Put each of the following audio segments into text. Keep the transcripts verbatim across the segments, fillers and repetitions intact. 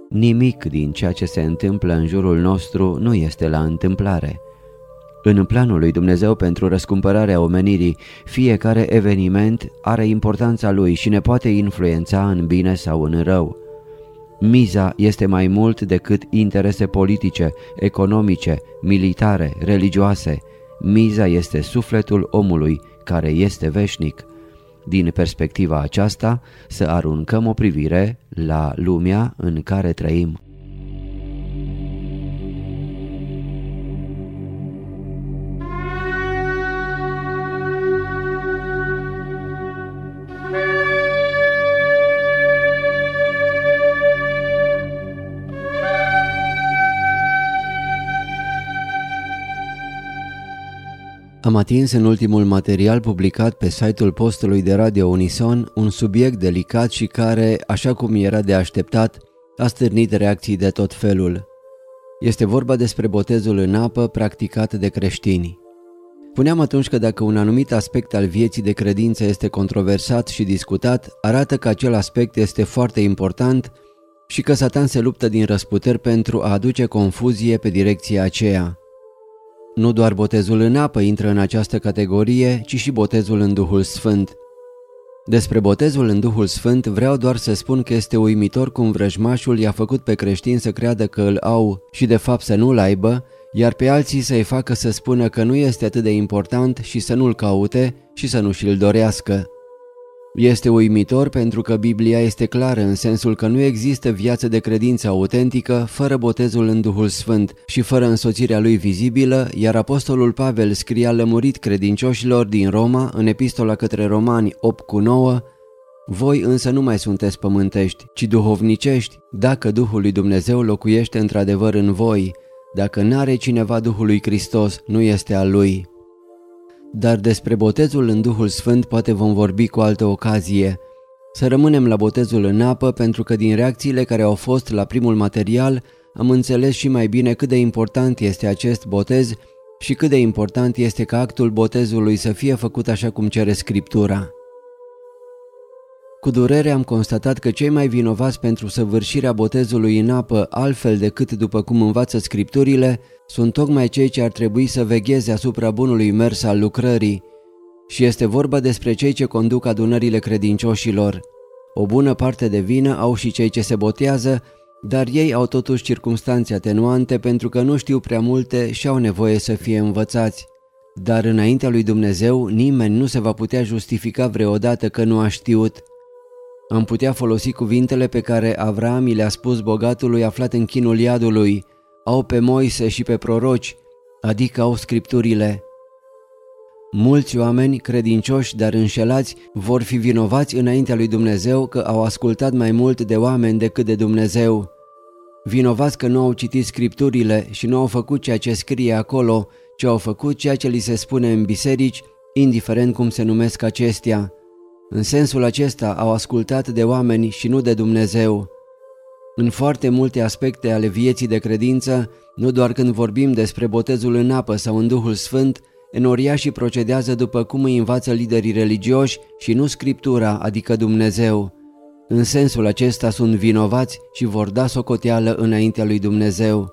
Nimic din ceea ce se întâmplă în jurul nostru nu este la întâmplare. În planul lui Dumnezeu pentru răscumpărarea omenirii, fiecare eveniment are importanța lui și ne poate influența în bine sau în rău. Miza este mai mult decât interese politice, economice, militare, religioase. Miza este sufletul omului, care este veșnic. Din perspectiva aceasta, să aruncăm o privire la lumea în care trăim. Am atins în ultimul material publicat pe site-ul postului de radio Unison un subiect delicat și care, așa cum era de așteptat, a stârnit reacții de tot felul. Este vorba despre botezul în apă practicat de creștini. Spuneam atunci că dacă un anumit aspect al vieții de credință este controversat și discutat, arată că acel aspect este foarte important și că Satan se luptă din răsputeri pentru a aduce confuzie pe direcția aceea. Nu doar botezul în apă intră în această categorie, ci și botezul în Duhul Sfânt. Despre botezul în Duhul Sfânt vreau doar să spun că este uimitor cum vrăjmașul i-a făcut pe creștini să creadă că îl au și de fapt să nu-l aibă, iar pe alții să-i facă să spună că nu este atât de important și să nu-l caute și să nu și-l dorească. Este uimitor pentru că Biblia este clară în sensul că nu există viață de credință autentică fără botezul în Duhul Sfânt și fără însoțirea lui vizibilă, iar apostolul Pavel scria lămurit credincioșilor din Roma în epistola către Romani opt cu nouă: voi însă nu mai sunteți pământești, ci duhovnicești, dacă Duhul lui Dumnezeu locuiește într-adevăr în voi. Dacă n-are cineva Duhul lui Hristos, nu este al lui. Dar despre botezul în Duhul Sfânt poate vom vorbi cu altă ocazie. Să rămânem la botezul în apă pentru că din reacțiile care au fost la primul material am înțeles și mai bine cât de important este acest botez și cât de important este ca actul botezului să fie făcut așa cum cere Scriptura. Cu durere am constatat că cei mai vinovați pentru săvârșirea botezului în apă, altfel decât după cum învață Scripturile, sunt tocmai cei ce ar trebui să vegheze asupra bunului mers al lucrării. Și este vorba despre cei ce conduc adunările credincioșilor. O bună parte de vină au și cei ce se botează, dar ei au totuși circumstanțe atenuante pentru că nu știu prea multe și au nevoie să fie învățați. Dar înaintea lui Dumnezeu nimeni nu se va putea justifica vreodată că nu a știut. Am putea folosi cuvintele pe care Avraam i le-a spus bogatului aflat în chinul iadului: au pe Moise și pe proroci, adică au Scripturile. Mulți oameni credincioși, dar înșelați, vor fi vinovați înaintea lui Dumnezeu că au ascultat mai mult de oameni decât de Dumnezeu. Vinovați că nu au citit Scripturile și nu au făcut ceea ce scrie acolo, ci au făcut ceea ce li se spune în biserici, indiferent cum se numesc acestea. În sensul acesta au ascultat de oameni și nu de Dumnezeu. În foarte multe aspecte ale vieții de credință, nu doar când vorbim despre botezul în apă sau în Duhul Sfânt, enoriașii procedează după cum îi învață liderii religioși și nu Scriptura, adică Dumnezeu. În sensul acesta sunt vinovați și vor da socoteală înaintea lui Dumnezeu.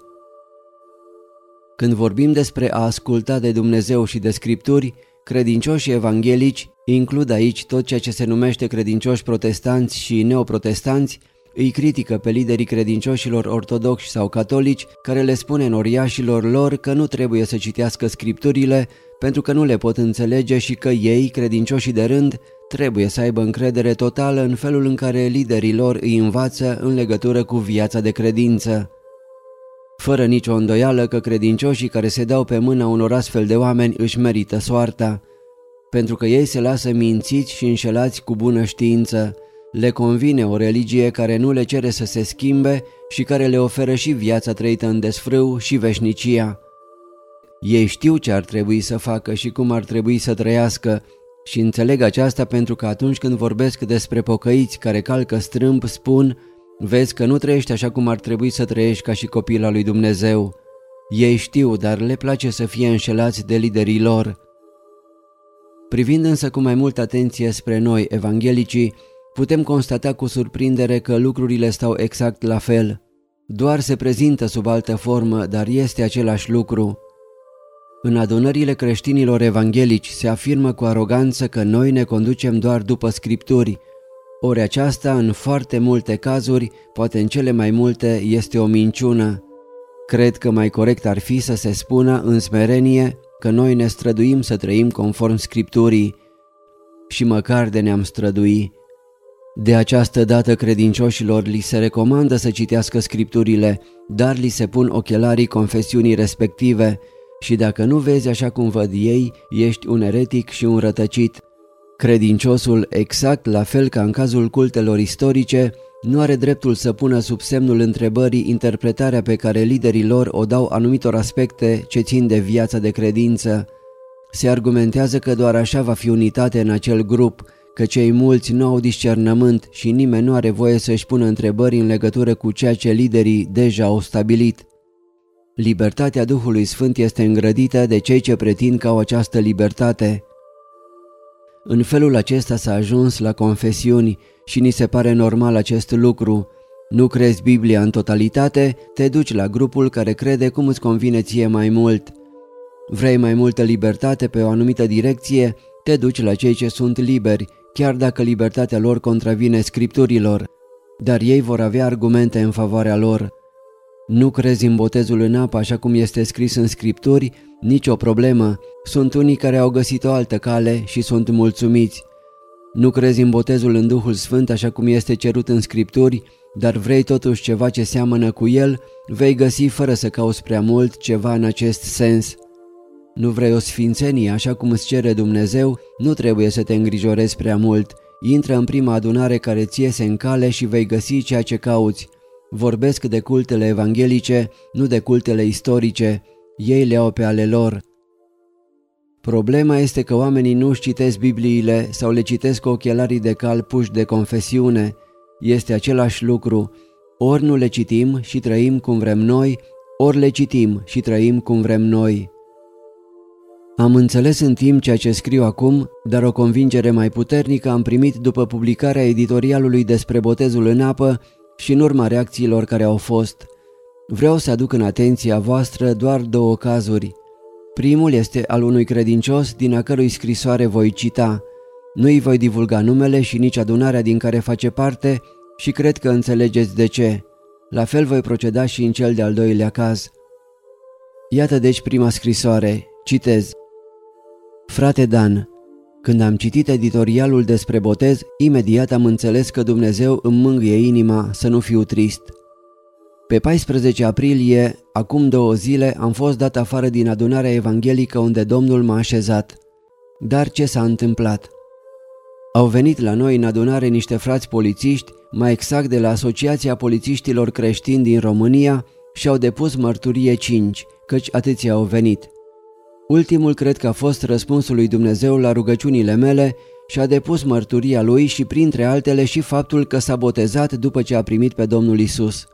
Când vorbim despre a asculta de Dumnezeu și de Scripturi, credincioșii evanghelici, includ aici tot ceea ce se numește credincioși protestanți și neoprotestanți, îi critică pe liderii credincioșilor ortodoxi sau catolici care le spune enoriașilor lor că nu trebuie să citească Scripturile pentru că nu le pot înțelege și că ei, credincioșii de rând, trebuie să aibă încredere totală în felul în care liderii lor îi învață în legătură cu viața de credință. Fără nicio îndoială că credincioșii care se dau pe mâna unor astfel de oameni își merită soarta, pentru că ei se lasă mințiți și înșelați cu bună știință. Le convine o religie care nu le cere să se schimbe și care le oferă și viața trăită în desfrâu și veșnicia. Ei știu ce ar trebui să facă și cum ar trebui să trăiască și înțeleg aceasta pentru că atunci când vorbesc despre pocăiți care calcă strâmb, spun: vezi că nu trăiești așa cum ar trebui să trăiești ca și copil al lui Dumnezeu. Ei știu, dar le place să fie înșelați de liderii lor. Privind însă cu mai multă atenție spre noi, evanghelicii, putem constata cu surprindere că lucrurile stau exact la fel. Doar se prezintă sub altă formă, dar este același lucru. În adunările creștinilor evanghelici se afirmă cu aroganță că noi ne conducem doar după Scripturi, ori aceasta în foarte multe cazuri, poate în cele mai multe, este o minciună. Cred că mai corect ar fi să se spună în smerenie că noi ne străduim să trăim conform Scripturii și măcar de ne-am strădui. De această dată credincioșilor li se recomandă să citească Scripturile, dar li se pun ochelarii confesiunii respective și dacă nu vezi așa cum văd ei, ești un eretic și un rătăcit. Credinciosul, exact la fel ca în cazul cultelor istorice, nu are dreptul să pună sub semnul întrebării interpretarea pe care liderii lor o dau anumitor aspecte ce țin de viața de credință. Se argumentează că doar așa va fi unitate în acel grup, că cei mulți nu au discernământ și nimeni nu are voie să-și pună întrebări în legătură cu ceea ce liderii deja au stabilit. Libertatea Duhului Sfânt este îngrădită de cei ce pretind că au această libertate. În felul acesta s-a ajuns la confesiuni și ni se pare normal acest lucru. Nu crezi Biblia în totalitate, te duci la grupul care crede cum îți convine ție mai mult. Vrei mai multă libertate pe o anumită direcție, te duci la cei ce sunt liberi, chiar dacă libertatea lor contravine Scripturilor, dar ei vor avea argumente în favoarea lor. Nu crezi în botezul în apă așa cum este scris în Scripturi? Nicio problemă, sunt unii care au găsit o altă cale și sunt mulțumiți. Nu crezi în botezul în Duhul Sfânt așa cum este cerut în Scripturi, dar vrei totuși ceva ce seamănă cu el, vei găsi fără să cauți prea mult ceva în acest sens. Nu vrei o sfințenie așa cum îți cere Dumnezeu, nu trebuie să te îngrijorezi prea mult. Intră în prima adunare care ți iese în cale și vei găsi ceea ce cauți. Vorbesc de cultele evanghelice, nu de cultele istorice. Ei le au pe ale lor. Problema este că oamenii nu-și citesc Bibliile sau le citesc cu ochelarii de cal puși de confesiune. Este același lucru. Ori nu le citim și trăim cum vrem noi, ori le citim și trăim cum vrem noi. Am înțeles în timp ceea ce scriu acum, dar o convingere mai puternică am primit după publicarea editorialului despre botezul în apă și în urma reacțiilor care au fost. Vreau să aduc în atenția voastră doar două cazuri. Primul este al unui credincios din a cărui scrisoare voi cita. Nu-i voi divulga numele și nici adunarea din care face parte și cred că înțelegeți de ce. La fel voi proceda și în cel de-al doilea caz. Iată deci prima scrisoare. Citez. Frate Dan, când am citit editorialul despre botez, imediat am înțeles că Dumnezeu îmi mângâie inima să nu fiu trist. Pe paisprezece aprilie, acum două zile, am fost dat afară din adunarea evanghelică unde Domnul m-a așezat. Dar ce s-a întâmplat? Au venit la noi în adunare niște frați polițiști, mai exact de la Asociația Polițiștilor Creștini din România, și au depus mărturie cinci, căci atâția au venit. Ultimul cred că a fost răspunsul lui Dumnezeu la rugăciunile mele și a depus mărturia lui și printre altele și faptul că s-a botezat după ce a primit pe Domnul Isus.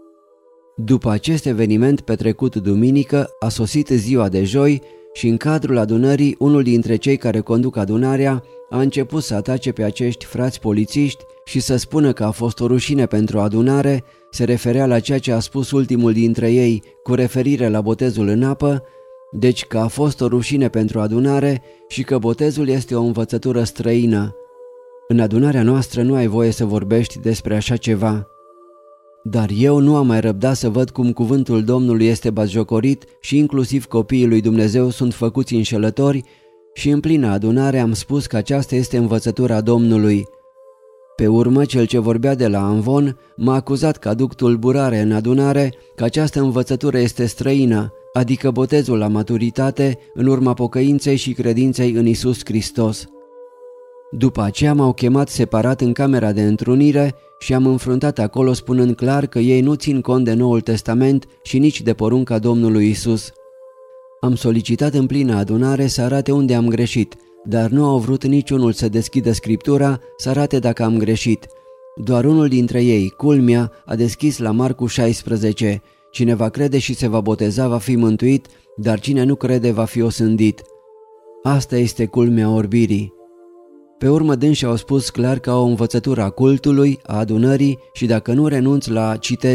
După acest eveniment petrecut duminică, a sosit ziua de joi și în cadrul adunării unul dintre cei care conduc adunarea a început să atace pe acești frați polițiști și să spună că a fost o rușine pentru adunare, se referea la ceea ce a spus ultimul dintre ei cu referire la botezul în apă, deci că a fost o rușine pentru adunare și că botezul este o învățătură străină. În adunarea noastră nu ai voie să vorbești despre așa ceva. Dar eu nu am mai răbdat să văd cum cuvântul Domnului este batjocorit și inclusiv copiii lui Dumnezeu sunt făcuți înșelători și în plină adunare am spus că aceasta este învățătura Domnului. Pe urmă, cel ce vorbea de la Amvon m-a acuzat că aduc tulburare în adunare, că această învățătură este străină, adică botezul la maturitate în urma pocăinței și credinței în Isus Hristos. După aceea m-au chemat separat în camera de întrunire și am înfruntat acolo spunând clar că ei nu țin cont de Noul Testament și nici de porunca Domnului Isus. Am solicitat în plină adunare să arate unde am greșit, dar nu au vrut niciunul să deschidă Scriptura să arate dacă am greșit. Doar unul dintre ei, culmea, a deschis la Marcu șaisprezece. Cine va crede și se va boteza va fi mântuit, dar cine nu crede va fi osândit. Asta este culmea orbirii. Pe urmă dânsi au spus clar că au o învățătură a cultului, a adunării și dacă nu renunți la, citez,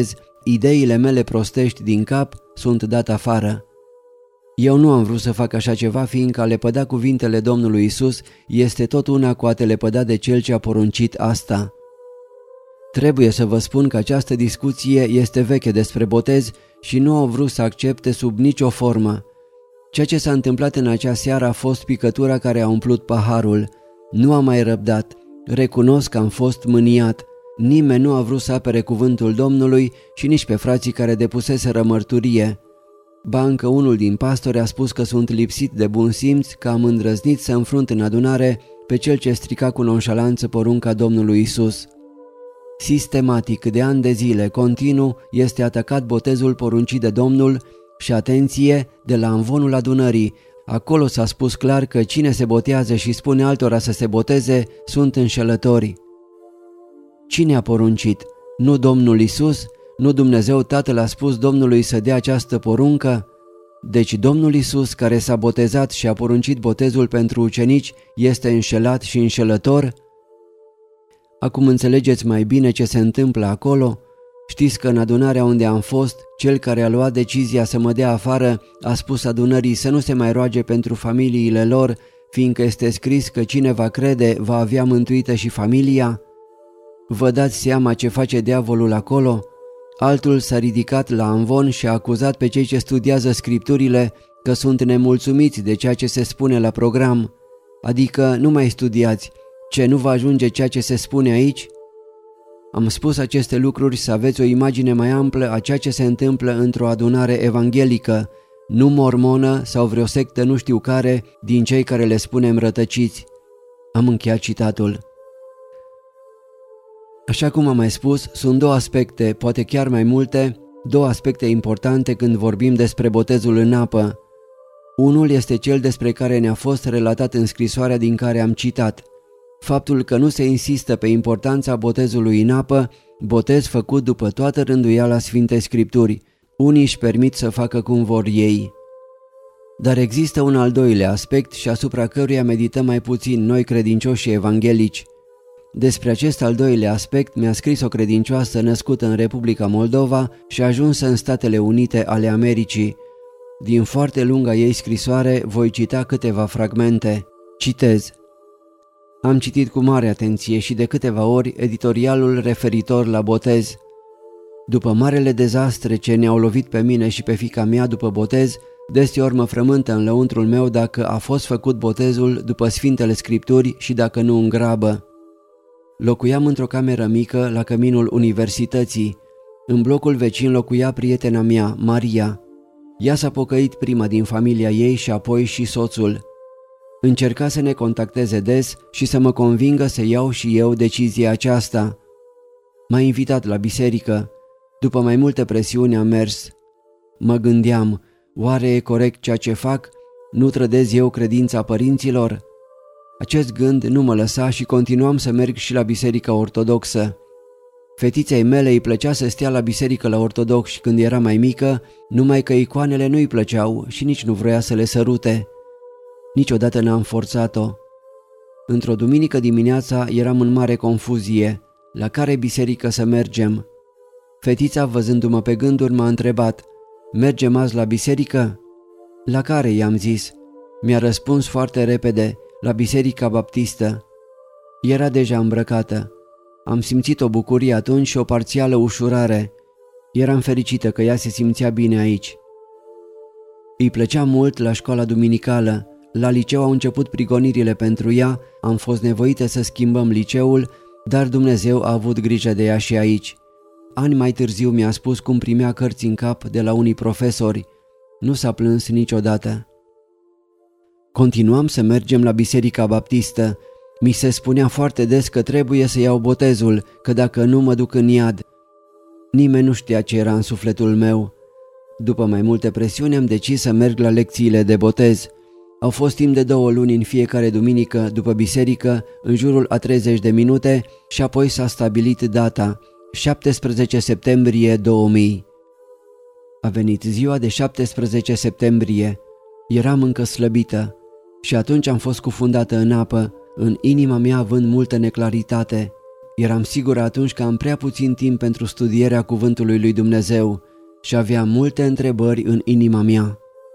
ideile mele prostești din cap, sunt dat afară. Eu nu am vrut să fac așa ceva, fiindcă a lepăda cuvintele Domnului Isus este tot una cu a te lepăda de Cel ce a poruncit asta. Trebuie să vă spun că această discuție este veche despre botez și nu au vrut să accepte sub nicio formă. Ceea ce s-a întâmplat în acea seară a fost picătura care a umplut paharul. Nu am mai răbdat. Recunosc că am fost mâniat. Nimeni nu a vrut să apere cuvântul Domnului și nici pe frații care depuseseră mărturie. Ba încă unul din pastori a spus că sunt lipsit de bun simț, că am îndrăznit să înfrunt în adunare pe cel ce strica cu nonșalanță porunca Domnului Isus. Sistematic, de ani de zile, continuu, este atacat botezul poruncit de Domnul și, atenție, de la amvonul adunării. Acolo s-a spus clar că cine se botează și spune altora să se boteze sunt înșelători. Cine a poruncit? Nu Domnul Isus? Nu Dumnezeu Tatăl a spus Domnului să dea această poruncă? Deci Domnul Isus, care s-a botezat și a poruncit botezul pentru ucenici, este înșelat și înșelător? Acum înțelegeți mai bine ce se întâmplă acolo? Știți că în adunarea unde am fost, cel care a luat decizia să mă dea afară a spus adunării să nu se mai roage pentru familiile lor, fiindcă este scris că cine va crede va avea mântuită și familia? Vă dați seama ce face diavolul acolo? Altul s-a ridicat la amvon și a acuzat pe cei ce studiază scripturile că sunt nemulțumiți de ceea ce se spune la program. Adică nu mai studiați, ce nu va ajunge ceea ce se spune aici? Am spus aceste lucruri să aveți o imagine mai amplă a ceea ce se întâmplă într-o adunare evanghelică, nu mormonă sau vreo sectă nu știu care din cei care le spunem rătăciți. Am încheiat citatul. Așa cum am mai spus, sunt două aspecte, poate chiar mai multe, două aspecte importante când vorbim despre botezul în apă. Unul este cel despre care ne-a fost relatat în scrisoarea din care am citat. Faptul că nu se insistă pe importanța botezului în apă, botez făcut după toată rânduiala Sfintei Scripturi. Unii își permit să facă cum vor ei. Dar există un al doilea aspect și asupra căruia medităm mai puțin noi credincioși evanghelici. Despre acest al doilea aspect mi-a scris o credincioasă născută în Republica Moldova și ajunsă în Statele Unite ale Americii. Din foarte lunga ei scrisoare voi cita câteva fragmente. Citez. Am citit cu mare atenție și de câteva ori editorialul referitor la botez. După marele dezastre ce ne-au lovit pe mine și pe fiica mea după botez, deseori mă frământă în lăuntrul meu dacă a fost făcut botezul după Sfintele Scripturi și dacă nu în grabă. Locuiam într-o cameră mică la căminul universității. În blocul vecin locuia prietena mea, Maria. Ea s-a pocăit prima din familia ei și apoi și soțul. Încerca să ne contacteze des și să mă convingă să iau și eu decizia aceasta. M-a invitat la biserică. După mai multe presiuni am mers. Mă gândeam, oare e corect ceea ce fac? Nu trădez eu credința părinților? Acest gând nu mă lăsa și continuam să merg și la biserica ortodoxă. Fetiței mele îi plăcea să stea la biserică la ortodox când era mai mică, numai că icoanele nu îi plăceau și nici nu vroia să le sărute. Niciodată n-am forțat-o. Într-o duminică dimineața eram în mare confuzie. La care biserică să mergem? Fetița, văzându-mă pe gânduri, m-a întrebat: mergem azi la biserică? La care, i-am zis. Mi-a răspuns foarte repede: la biserica baptistă. Era deja îmbrăcată. Am simțit o bucurie atunci și o parțială ușurare. Eram fericită că ea se simțea bine aici. Îi plăcea mult la școala duminicală. La liceu au început prigonirile pentru ea, am fost nevoite să schimbăm liceul, dar Dumnezeu a avut grijă de ea și aici. Ani mai târziu mi-a spus cum primea cărți în cap de la unii profesori. Nu s-a plâns niciodată. Continuam să mergem la biserica baptistă. Mi se spunea foarte des că trebuie să iau botezul, că dacă nu mă duc în iad. Nimeni nu știa ce era în sufletul meu. După mai multe presiuni am decis să merg la lecțiile de botez. Au fost timp de două luni în fiecare duminică după biserică, în jurul a treizeci de minute, și apoi s-a stabilit data, șaptesprezece septembrie două mii. A venit ziua de șaptesprezece septembrie. Eram încă slăbită și atunci am fost cufundată în apă, în inima mea având multă neclaritate. Eram sigur atunci că am prea puțin timp pentru studierea cuvântului lui Dumnezeu și aveam multe întrebări în inima mea.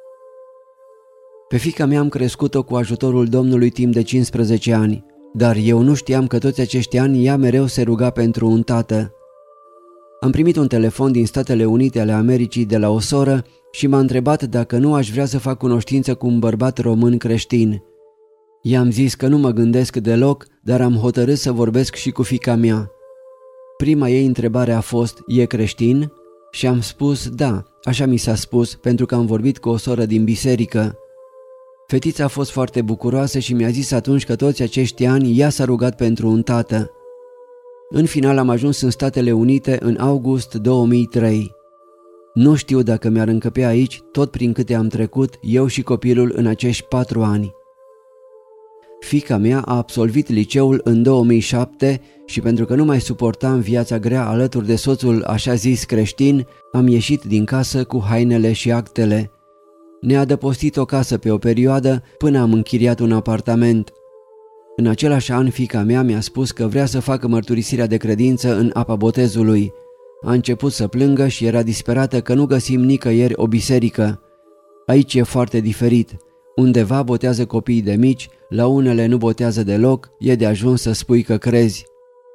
Pe fiica mea am crescut-o cu ajutorul Domnului timp de cincisprezece ani, dar eu nu știam că toți acești ani ea mereu se ruga pentru un tată. Am primit un telefon din Statele Unite ale Americii de la o soră și m-a întrebat dacă nu aș vrea să fac cunoștință cu un bărbat român creștin. I-am zis că nu mă gândesc deloc, dar am hotărât să vorbesc și cu fiica mea. Prima ei întrebare a fost: e creștin? Și am spus da, așa mi s-a spus, pentru că am vorbit cu o soră din biserică. Fetița a fost foarte bucuroasă și mi-a zis atunci că toți acești ani ea s-a rugat pentru un tată. În final am ajuns în Statele Unite în august două mii trei. Nu știu dacă mi-ar încăpea aici tot prin câte am trecut eu și copilul în acești patru ani. Fiica mea a absolvit liceul în două mii șapte și pentru că nu mai suportam viața grea alături de soțul așa zis creștin, am ieșit din casă cu hainele și actele. Ne-a adăpostit o casă pe o perioadă până am închiriat un apartament. În același an, fiica mea mi-a spus că vrea să facă mărturisirea de credință în apa botezului. A început să plângă și era disperată că nu găsim nicăieri o biserică. Aici e foarte diferit. Undeva botează copiii de mici, la unele nu botează deloc, e de ajuns să spui că crezi.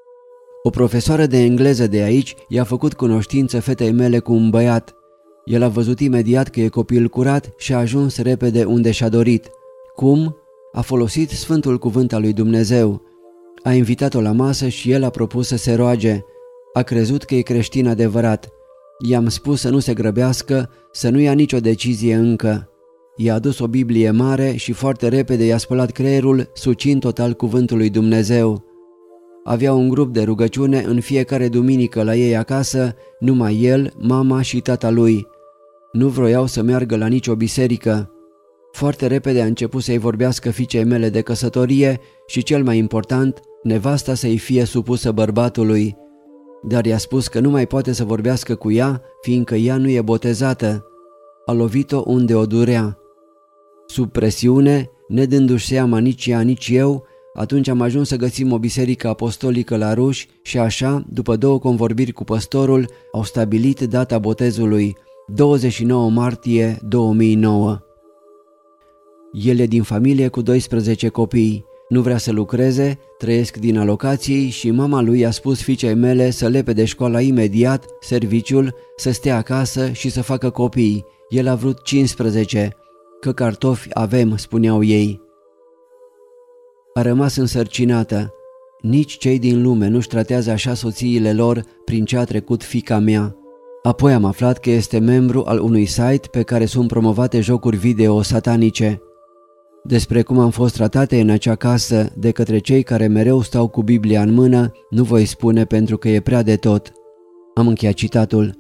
O profesoară de engleză de aici i-a făcut cunoștință fetei mele cu un băiat. El a văzut imediat că e copil curat și a ajuns repede unde și-a dorit. Cum? A folosit Sfântul Cuvânt al lui Dumnezeu. A invitat-o la masă și el a propus să se roage. A crezut că e creștin adevărat. I-am spus să nu se grăbească, să nu ia nicio decizie încă. I-a adus o Biblie mare și foarte repede i-a spălat creierul, sucind total cuvântul lui Dumnezeu. Avea un grup de rugăciune în fiecare duminică la ei acasă, numai el, mama și tata lui. Nu vroiau să meargă la nicio biserică. Foarte repede a început să-i vorbească fiicei mele de căsătorie și, cel mai important, nevasta să-i fie supusă bărbatului. Dar i-a spus că nu mai poate să vorbească cu ea, fiindcă ea nu e botezată. A lovit-o unde o durea. Sub presiune, nedându-și seama nici ea, nici eu, atunci am ajuns să găsim o biserică apostolică la Ruși și așa, după două convorbiri cu păstorul, au stabilit data botezului, douăzeci și nouă martie două mii nouă. El e din familie cu doisprezece copii, nu vrea să lucreze, trăiesc din alocații și mama lui a spus fiicei mele să lepe de școala imediat, serviciul, să stea acasă și să facă copii. El a vrut cincisprezece, că cartofi avem, spuneau ei. A rămas însărcinată. Nici cei din lume nu-și tratează așa soțiile lor prin ce a trecut fiica mea. Apoi am aflat că este membru al unui site pe care sunt promovate jocuri video satanice. Despre cum am fost tratate în acea casă de către cei care mereu stau cu Biblia în mână, nu voi spune pentru că e prea de tot. Am încheiat citatul.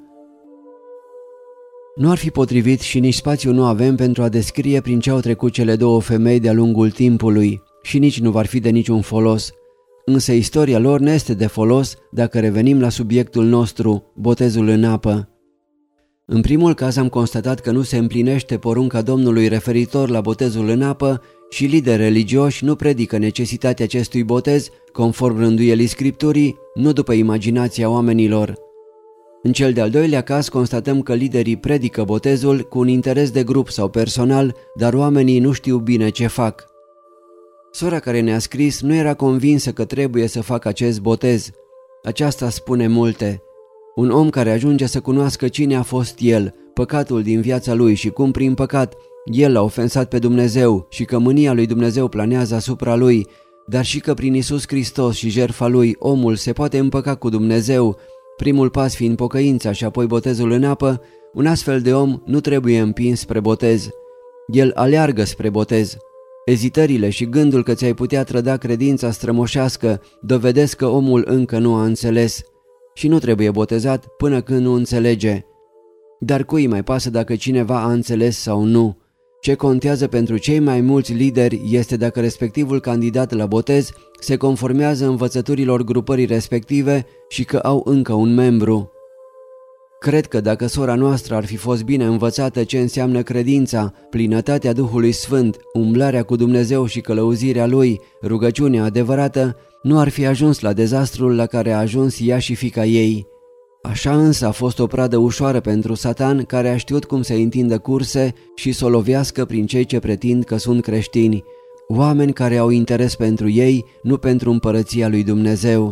Nu ar fi potrivit și nici spațiu nu avem pentru a descrie prin ce au trecut cele două femei de-a lungul timpului și nici nu va fi de niciun folos. Însă istoria lor ne este de folos dacă revenim la subiectul nostru, botezul în apă. În primul caz am constatat că nu se împlinește porunca Domnului referitor la botezul în apă și lideri religioși nu predică necesitatea acestui botez conform rânduielii Scripturii, nu după imaginația oamenilor. În cel de-al doilea caz constatăm că liderii predică botezul cu un interes de grup sau personal, dar oamenii nu știu bine ce fac. Sora care ne-a scris nu era convinsă că trebuie să facă acest botez. Aceasta spune multe. Un om care ajunge să cunoască cine a fost el, păcatul din viața lui și cum prin păcat el l-a ofensat pe Dumnezeu și că mânia lui Dumnezeu planează asupra lui, dar și că prin Iisus Hristos și jertfa lui omul se poate împăca cu Dumnezeu, primul pas fiind pocăința și apoi botezul în apă, un astfel de om nu trebuie împins spre botez. El aleargă spre botez. Ezitările și gândul că ți-ai putea trăda credința strămoșească dovedesc că omul încă nu a înțeles și nu trebuie botezat până când nu înțelege. Dar cui mai pasă dacă cineva a înțeles sau nu? Ce contează pentru cei mai mulți lideri este dacă respectivul candidat la botez se conformează învățăturilor grupării respective și că au încă un membru. Cred că dacă sora noastră ar fi fost bine învățată ce înseamnă credința, plinătatea Duhului Sfânt, umblarea cu Dumnezeu și călăuzirea Lui, rugăciunea adevărată, nu ar fi ajuns la dezastrul la care a ajuns ea și fiica ei. Așa însă a fost o pradă ușoară pentru Satan, care a știut cum să întindă curse și să o lovească prin cei ce pretind că sunt creștini, oameni care au interes pentru ei, nu pentru împărăția lui Dumnezeu.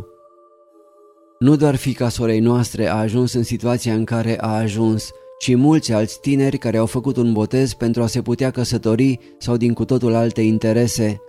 Nu doar fiica sorei noastre a ajuns în situația în care a ajuns, ci mulți alți tineri care au făcut un botez pentru a se putea căsători sau din cu totul alte interese.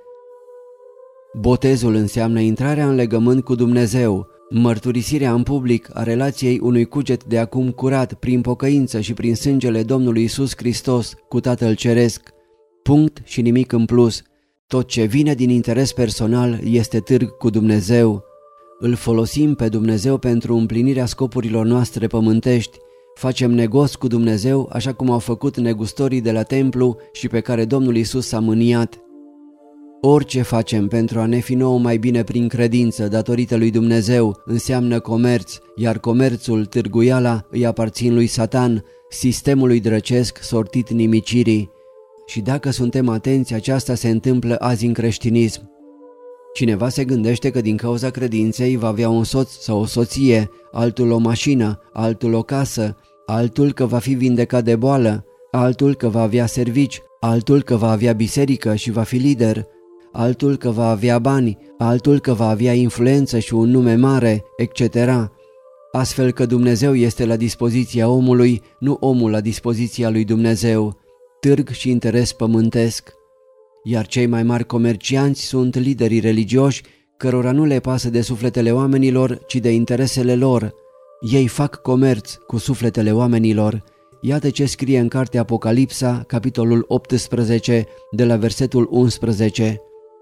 Botezul înseamnă intrarea în legământ cu Dumnezeu, mărturisirea în public a relației unui cuget de acum curat prin pocăință și prin sângele Domnului Iisus Hristos cu Tatăl Ceresc. Punct și nimic în plus. Tot ce vine din interes personal este târg cu Dumnezeu. Îl folosim pe Dumnezeu pentru împlinirea scopurilor noastre pământești. Facem negoți cu Dumnezeu așa cum au făcut negustorii de la templu și pe care Domnul Iisus s-a mâniat. Orice facem pentru a ne fi nouă mai bine prin credință datorită lui Dumnezeu înseamnă comerț, iar comerțul, târguiala, îi aparțin lui Satan, sistemului drăcesc sortit nimicirii. Și dacă suntem atenți, aceasta se întâmplă azi în creștinism. Cineva se gândește că din cauza credinței va avea un soț sau o soție, altul o mașină, altul o casă, altul că va fi vindecat de boală, altul că va avea servici, altul că va avea biserică și va fi lider, altul că va avea bani, altul că va avea influență și un nume mare, et cetera. Astfel că Dumnezeu este la dispoziția omului, nu omul la dispoziția lui Dumnezeu. Târg și interes pământesc. Iar cei mai mari comercianți sunt liderii religioși, cărora nu le pasă de sufletele oamenilor, ci de interesele lor. Ei fac comerț cu sufletele oamenilor. Iată ce scrie în cartea Apocalipsa, capitolul optsprezece, de la versetul unsprezece.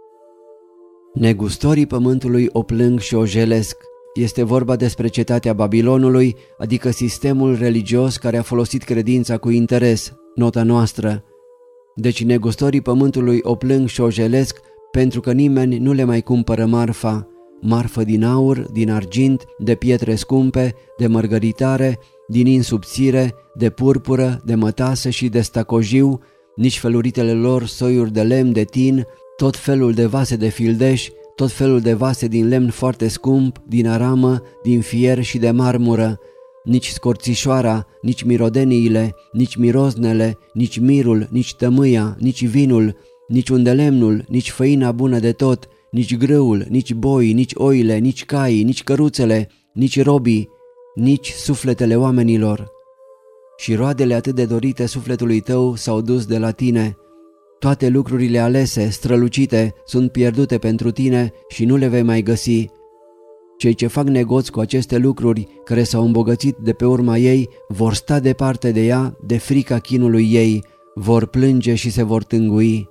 Negustorii pământului o plâng și o jelesc. Este vorba despre cetatea Babilonului, adică sistemul religios care a folosit credința cu interes, nota noastră. Deci negustorii pământului o plâng și o jelesc pentru că nimeni nu le mai cumpără marfa, marfă din aur, din argint, de pietre scumpe, de mărgăritare, din in subțire, de purpură, de mătasă și de stacojiu, nici feluritele lor soiuri de lemn de tin, tot felul de vase de fildeș, tot felul de vase din lemn foarte scump, din aramă, din fier și de marmură, nici scorțișoara, nici mirodeniile, nici miroznele, nici mirul, nici tămâia, nici vinul, nici undelemnul, nici făina bună de tot, nici grâul, nici boii, nici oile, nici caii, nici căruțele, nici robii, nici sufletele oamenilor. Și roadele atât de dorite sufletului tău s-au dus de la tine. Toate lucrurile alese, strălucite, sunt pierdute pentru tine și nu le vei mai găsi. Cei ce fac negoți cu aceste lucruri, care s-au îmbogățit de pe urma ei, vor sta departe de ea de frica chinului ei, vor plânge și se vor tângui.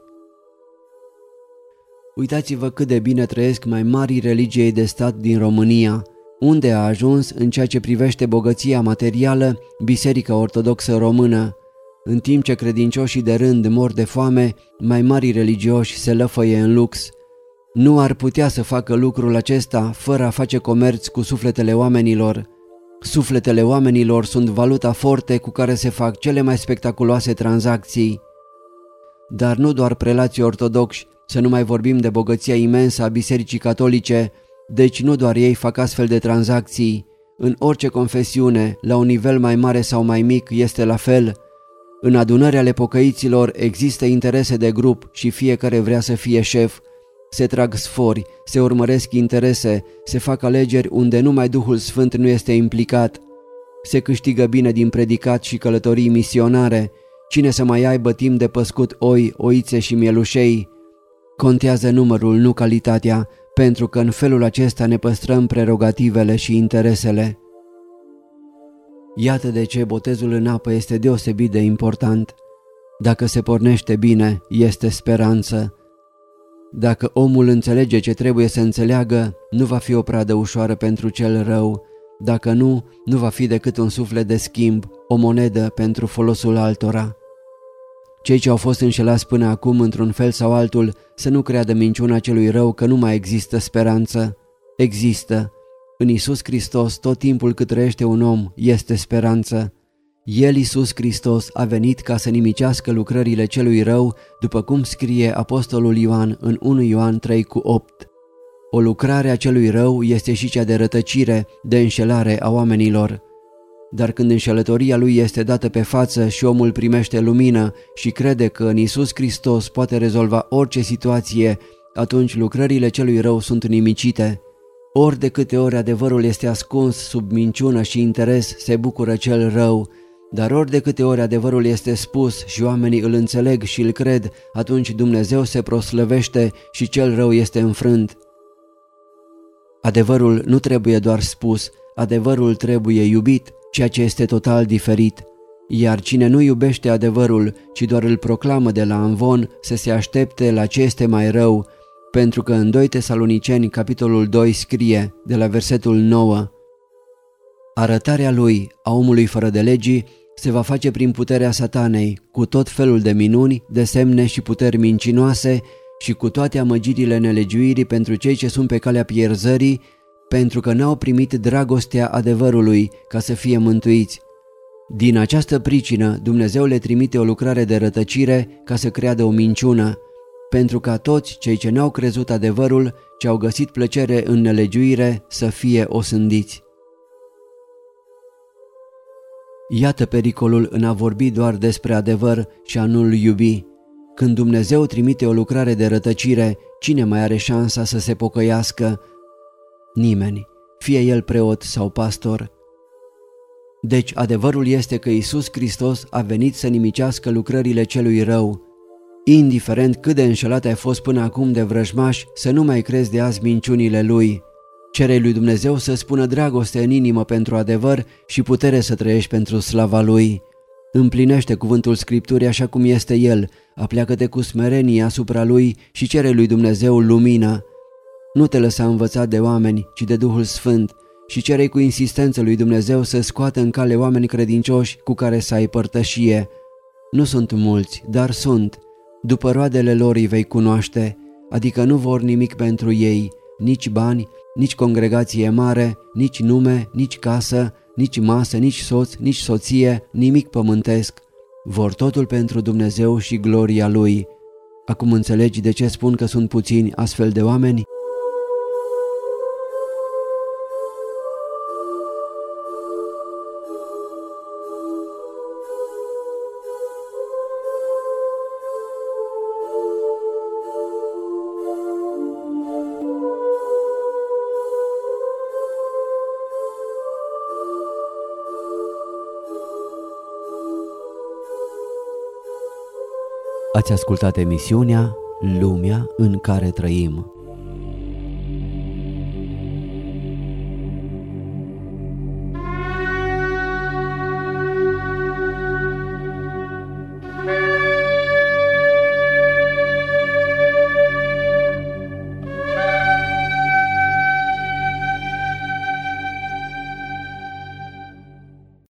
Uitați-vă cât de bine trăiesc mai marii religiei de stat din România, unde a ajuns în ceea ce privește bogăția materială Biserica Ortodoxă Română. În timp ce credincioșii de rând mor de foame, mai marii religioși se lăfăie în lux. Nu ar putea să facă lucrul acesta fără a face comerț cu sufletele oamenilor. Sufletele oamenilor sunt valuta forte cu care se fac cele mai spectaculoase tranzacții. Dar nu doar prelații ortodoxi, să nu mai vorbim de bogăția imensă a Bisericii Catolice, deci nu doar ei fac astfel de tranzacții. În orice confesiune, la un nivel mai mare sau mai mic, este la fel. În adunări ale pocăiților există interese de grup și fiecare vrea să fie șef. Se trag sfori, se urmăresc interese, se fac alegeri unde numai Duhul Sfânt nu este implicat. Se câștigă bine din predicat și călătorii misionare. Cine să mai aibă timp de păscut oi, oițe și mielușei? Contează numărul, nu calitatea, pentru că în felul acesta ne păstrăm prerogativele și interesele. Iată de ce botezul în apă este deosebit de important. Dacă se pornește bine, este speranță. Dacă omul înțelege ce trebuie să înțeleagă, nu va fi o pradă ușoară pentru cel rău. Dacă nu, nu va fi decât un suflet de schimb, o monedă pentru folosul altora. Cei ce au fost înșelați până acum într-un fel sau altul să nu creadă minciuna celui rău că nu mai există speranță. Există. În Iisus Hristos, tot timpul cât trăiește un om, este speranță. El, Iisus Hristos, a venit ca să nimicească lucrările celui rău, după cum scrie apostolul Ioan în unu Ioan trei cu opt. O lucrare a celui rău este și cea de rătăcire, de înșelare a oamenilor. Dar când înșelătoria lui este dată pe față și omul primește lumină și crede că în Iisus Hristos poate rezolva orice situație, atunci lucrările celui rău sunt nimicite. Ori de câte ori adevărul este ascuns sub minciună și interes, se bucură cel rău, dar ori de câte ori adevărul este spus și oamenii îl înțeleg și îl cred, atunci Dumnezeu se proslăvește și cel rău este înfrânt. Adevărul nu trebuie doar spus, adevărul trebuie iubit, ceea ce este total diferit. Iar cine nu iubește adevărul, ci doar îl proclamă de la amvon, să se aștepte la ce este mai rău, pentru că în doi Tesaloniceni, capitolul doi, scrie, de la versetul nouă: arătarea lui, a omului fără de legii, se va face prin puterea satanei, cu tot felul de minuni, de semne și puteri mincinoase și cu toate amăgirile nelegiuirii pentru cei ce sunt pe calea pierzării, pentru că n-au primit dragostea adevărului ca să fie mântuiți. Din această pricină, Dumnezeu le trimite o lucrare de rătăcire ca să creadă o minciună, pentru ca toți cei ce n-au crezut adevărul, ce au găsit plăcere în nelegiuire, să fie osândiți. Iată pericolul în a vorbi doar despre adevăr și a nu-l iubi. Când Dumnezeu trimite o lucrare de rătăcire, cine mai are șansa să se pocăiască? Nimeni, fie el preot sau pastor. Deci adevărul este că Iisus Hristos a venit să nimicească lucrările celui rău. Indiferent cât de înșelat ai fost până acum de vrăjmași, să nu mai crezi de azi minciunile lui. Cere lui Dumnezeu să spună dragoste în inimă pentru adevăr și putere să trăiești pentru slava lui. Împlinește cuvântul Scripturii așa cum este el, apleacă-te cu smerenie asupra lui și cere lui Dumnezeu lumină. Nu te lăsa învățat de oameni, ci de Duhul Sfânt, și cere cu insistență lui Dumnezeu să scoată în cale oameni credincioși cu care să ai părtășie. Nu sunt mulți, dar sunt. După roadele lor îi vei cunoaște, adică nu vor nimic pentru ei, nici bani, nici congregație mare, nici nume, nici casă, nici masă, nici soț, nici soție, nimic pământesc. Vor totul pentru Dumnezeu și gloria Lui. Acum înțelegi de ce spun că sunt puțini astfel de oameni? Ați ascultat emisiunea Lumea în care trăim.